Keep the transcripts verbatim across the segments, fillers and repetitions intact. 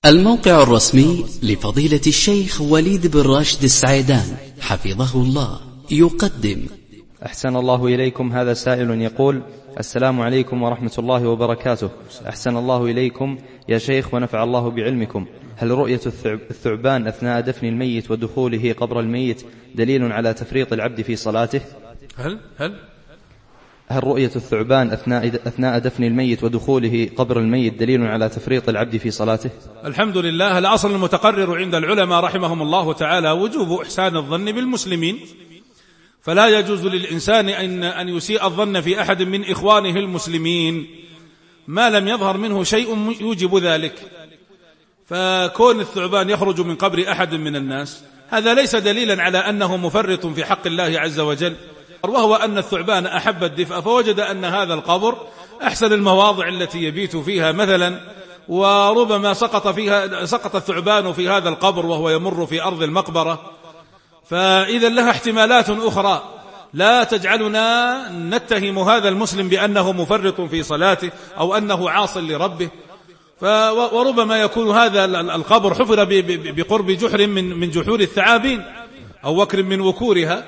الموقع الرسمي لفضيلة الشيخ وليد بن راشد السعيدان حفظه الله يقدم. أحسن الله إليكم. هذا سائل يقول: السلام عليكم ورحمة الله وبركاته. أحسن الله إليكم يا شيخ ونفع الله بعلمكم. هل رؤية الثعبان أثناء دفن الميت ودخوله قبر الميت دليل على تفريط العبد في صلاته؟ هل هل هل رؤية الثعبان أثناء أثناء دفن الميت ودخوله قبر الميت دليل على تفريط العبد في صلاته؟ الحمد لله. الأصل المتقرر عند العلماء رحمهم الله تعالى وجوب إحسان الظن بالمسلمين، فلا يجوز للإنسان أن أن يسيء الظن في أحد من إخوانه المسلمين ما لم يظهر منه شيء يوجب ذلك. فكون الثعبان يخرج من قبر أحد من الناس هذا ليس دليلا على أنه مفرط في حق الله عز وجل، وهو أن الثعبان أحب الدفء فوجد أن هذا القبر أحسن المواضع التي يبيت فيها مثلا، وربما سقط فيها سقط الثعبان في هذا القبر وهو يمر في أرض المقبرة، فإذا لها احتمالات أخرى لا تجعلنا نتهم هذا المسلم بأنه مفرط في صلاته أو أنه عاص لربه. وربما يكون هذا القبر حفر بقرب جحر من جحور الثعابين أو وكر من وكورها،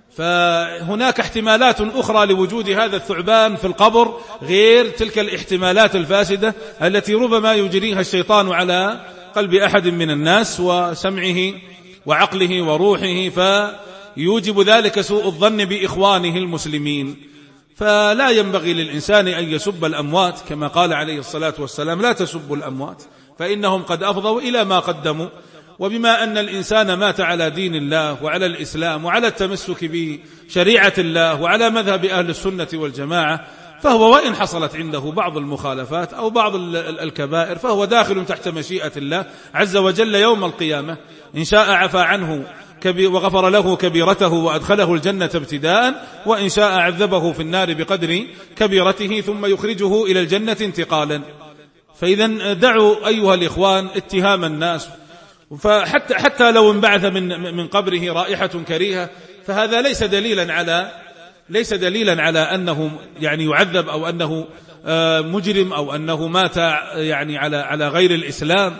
فهناك احتمالات أخرى لوجود هذا الثعبان في القبر غير تلك الاحتمالات الفاسدة التي ربما يجريها الشيطان على قلب أحد من الناس وسمعه وعقله وروحه، فيوجب ذلك سوء الظن بإخوانه المسلمين. فلا ينبغي للإنسان أن يسب الأموات، كما قال عليه الصلاة والسلام: لا تسبوا الأموات فإنهم قد أفضوا إلى ما قدموا. وبما أن الإنسان مات على دين الله وعلى الإسلام وعلى التمسك بشريعة الله وعلى مذهب أهل السنة والجماعة، فهو وإن حصلت عنده بعض المخالفات أو بعض الكبائر فهو داخل تحت مشيئة الله عز وجل يوم القيامة. إن شاء عفى عنه وغفر له كبيرته وأدخله الجنة ابتداء، وإن شاء عذبه في النار بقدر كبيرته ثم يخرجه إلى الجنة انتقالا. فإذا دعوا أيها الإخوان اتهام الناس، فحتى حتى لو انبعث من من قبره رائحة كريهة فهذا ليس دليلا على ليس دليلا على أنه يعني يعذب أو أنه مجرم أو أنه مات يعني على على غير الإسلام.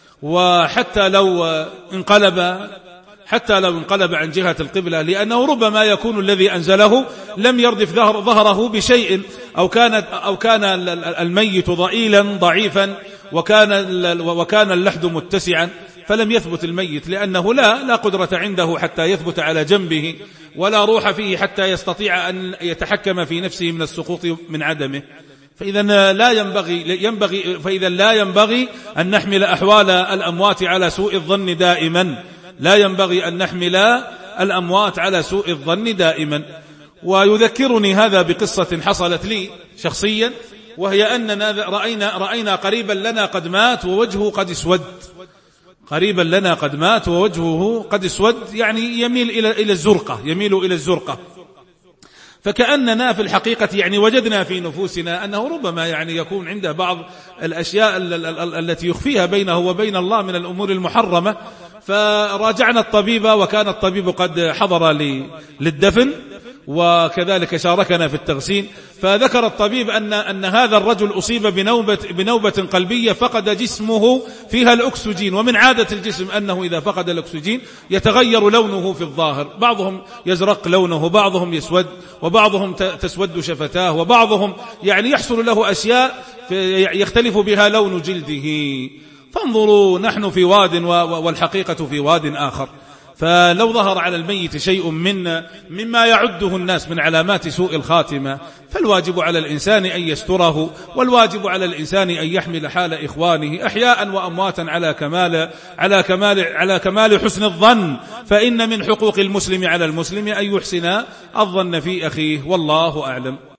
وحتى لو انقلب حتى لو انقلب عن جهة القبلة، لأنه ربما يكون الذي أنزله لم يردف ظهره بشيء، أو كان أو كان الميت ضئيلا ضعيفا وكان وكان اللحد متسعا فلم يثبت الميت، لأنه لا لا قدرة عنده حتى يثبت على جنبه، ولا روح فيه حتى يستطيع أن يتحكم في نفسه من السقوط من عدمه. فإذا لا ينبغي ينبغي فإذا لا ينبغي أن نحمل أحوال الأموات على سوء الظن دائما، لا ينبغي أن نحمل الأموات على سوء الظن دائما. ويذكرني هذا بقصة حصلت لي شخصيا، وهي أننا رأينا رأينا قريبا لنا قد مات ووجهه قد اسود، قريبا لنا قد مات ووجهه قد اسود، يعني يميل إلى إلى الزرقة يميل إلى الزرقة. فكأننا في الحقيقة يعني وجدنا في نفوسنا أنه ربما يعني يكون عنده بعض الأشياء التي يخفيها بينه وبين الله من الأمور المحرمة. فراجعنا الطبيب، وكان الطبيب قد حضر للدفن وكذلك شاركنا في التغسيل، فذكر الطبيب أن أن هذا الرجل أصيب بنوبة بنوبة قلبية فقد جسمه فيها الأكسجين، ومن عادة الجسم أنه إذا فقد الأكسجين يتغير لونه في الظاهر، بعضهم يزرق لونه، بعضهم يسود، وبعضهم تسود شفتاه، وبعضهم يعني يحصل له أشياء يختلف بها لون جلده. فانظروا، نحن في واد والحقيقة في واد آخر. فلو ظهر على الميت شيء من مما يعده الناس من علامات سوء الخاتمة فالواجب على الإنسان أن يستره، والواجب على الإنسان أن يحمل حال إخوانه أحياء وأمواتا على كمال على كمال على كمال حسن الظن، فإن من حقوق المسلم على المسلم أن يحسن الظن في أخيه، والله أعلم.